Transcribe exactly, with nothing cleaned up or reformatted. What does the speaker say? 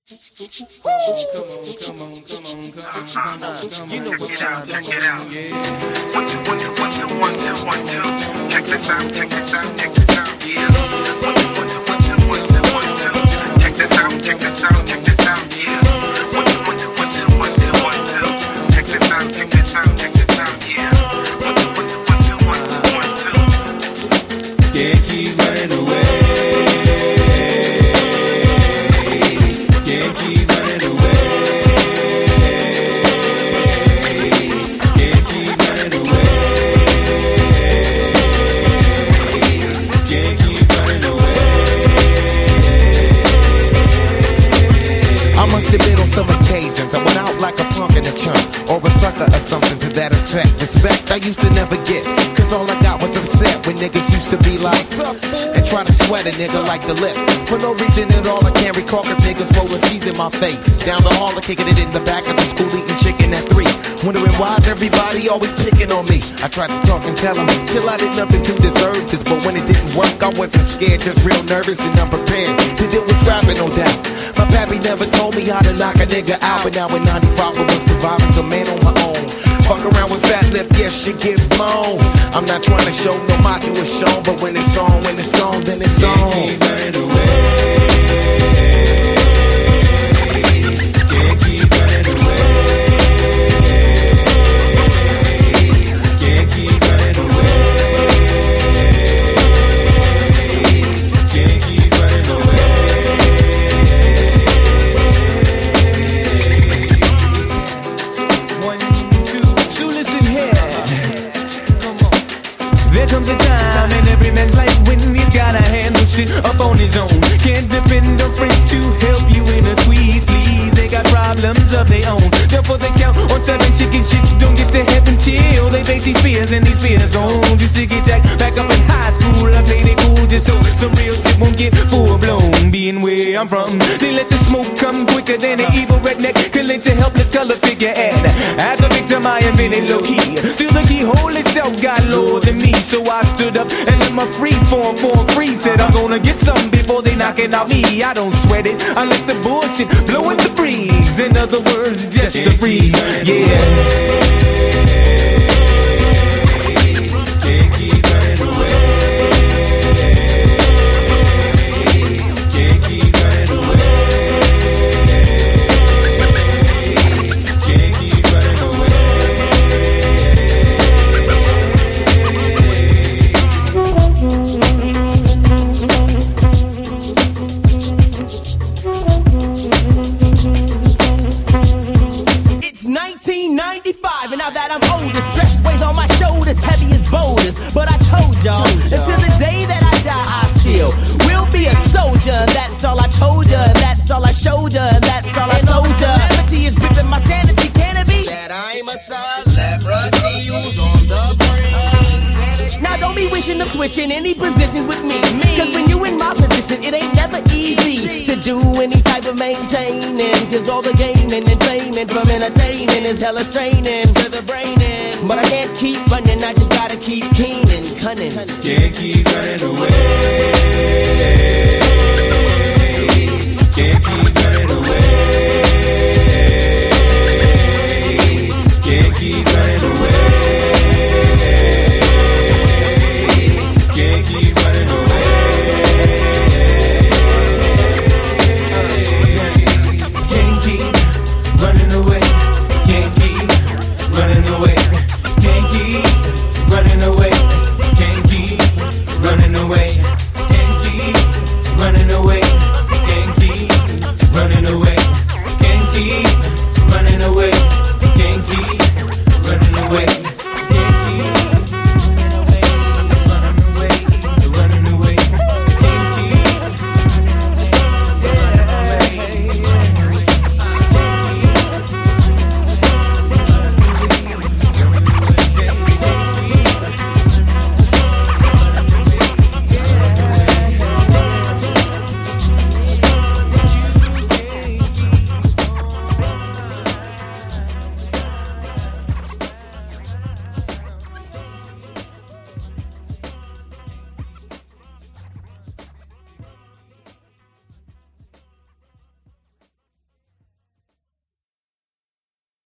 Come on, come on, come on, come on, come on, come on. You know what time, check it out. Yeah. One, two, one, two, one, two, one, two, one, two. Check this out, check this out, check this out. Yeah. One, two, one, two, one, two, one, two, one, two. Check this out, check this out, check this out. Yeah. One, two, one, two, one, two, one, two, one, two. Check this out, check this out, check this out. Yeah. One, two, one, two, one, two, one, two, one, two. Can't keep running away. Can't keep running away. Can't keep running away. Can't keep running away. I must have been on some occasions I went out like a punk in a chunk, or a sucker or something to that effect. Respect I used to never get, cause all I got was upset when niggas used to be like, and try to sweat a nigga like the lip. For no reason at all I can't recall if niggas rolling C's in my face. Down the hall, kicking it in the back of the school, eating chicken at three. Wondering why's everybody always picking on me. I tried to talk and tell them, chill, I did nothing to deserve this. But when it didn't work, I wasn't scared, just real nervous and unprepared to deal with scrapping, no doubt. My pappy never told me how to knock a nigga out, but now in ninety-five I was surviving, a man on my own. Fuck around with fat lip, yes, shit get blown. I'm not trying to show no macho is shown, but when it's on, when it's on, then it's on. Can't keep running away. Can't keep running away. Can't keep running away. Can't keep running away. One, two, so listen here. Come on. There comes a time in every man's life when he's gotta handle shit up on his own. Can't depend on friends to help you in a squeeze, please. They got problems of their own. Therefore they count on seven chicken shits. Don't get to heaven till they face these fears and these fears on. Used to get jacked back up in high school. I played it cool just so some real shit won't get full blown. Being where I'm from, they let the smoke come quicker than an evil redneck can link to helpless color figure. And as a victim I am feeling low key. Still the keyhole itself got lower than me. So I stood up and let my free form form free. Said I'm gonna get something before they knocking out me. I don't sweat it, I let the bullshit blow in the breeze. In other words, just a breeze, yeah. Can't keep running away. Can't keep running away. Can't keep running away. It's nineteen ninety-five, and now that I'm older, stress weighs on my shoulders, heavy as boulders. But I told y'all, until the day that I die, I still will be a soldier. And that's all I told ya, and that's all I showed ya, and that's all I told ya. Calamity is ripping my sanity, can it be? That I'm a celebrity who's on the brain. Now don't be wishing of switching any positions with me, cause when you in my position, it ain't never easy to do any type of maintaining. Cause all the gaming and flaming from entertaining is hella straining to the brain. But I can't keep running, I just gotta keep keen and cunning. Can't keep running away.